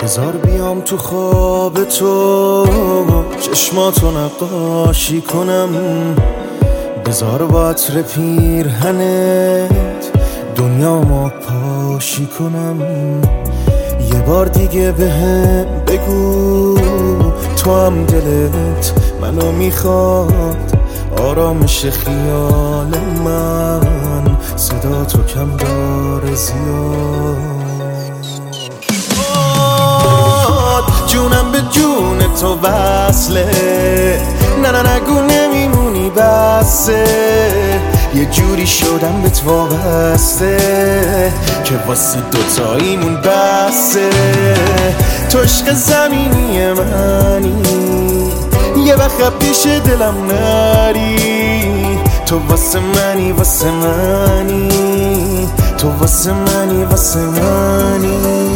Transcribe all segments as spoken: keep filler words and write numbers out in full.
بذار بیام تو خواب تو، چشماتو نقاشی کنم. بذار با عطر پیرهنت دنیا ما پاشی کنم. یه بار دیگه بهم بگو تو هم دلت منو میخواد. آرامش خیال من صدا تو کم داره زیاد. جونم به جون تو وصله، نه نه نگو نمیمونی بسه. یه جوری شدم به تو وابسته که واسه دوتاییمون بسه. تو عشق زمینی منی، یه وقت پیش دلم نری. تو واسه منی واسه منی، تو واسه منی واسه منی.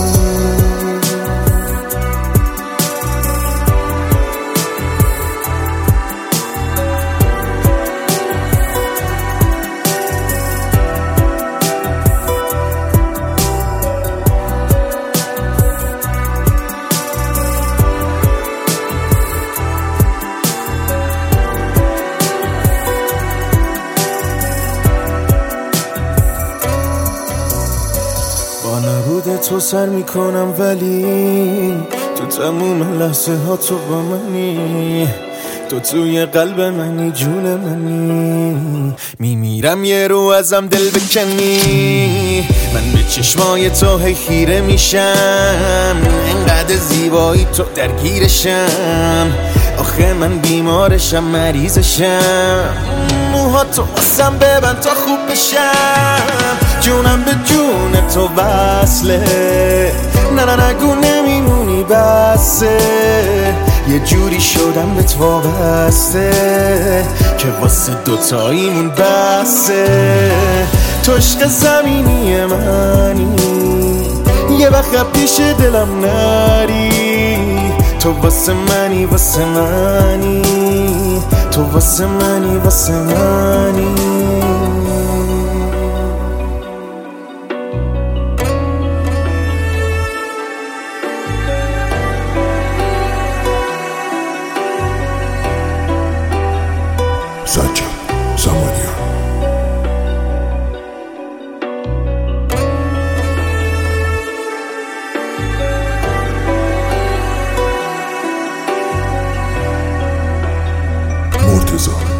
با نبود تو سر میکنم، ولی تو تموم لحظه ها تو با منی. تو توی قلب منی، جون منی. میمیرم یه رو ازم دل بکنی. من به چشمای تو هی خیره میشم، انقدر زیبایی تو درگیرشم. آخه من بیمارشم مریضشم. موها تو واسم ببند تا خوب بشم. جونم به جون تو وصله، نه نه نگو نمیمونی بسه. یه جوری شدم به تو وابسته که واسه دوتاییمون بسه. تو عشق زمینی منی، یه وقت پیش دلم نری. تو واسه منی واسه منی، تو واسه منی واسه منی. سجاد زمانیان. مرتضی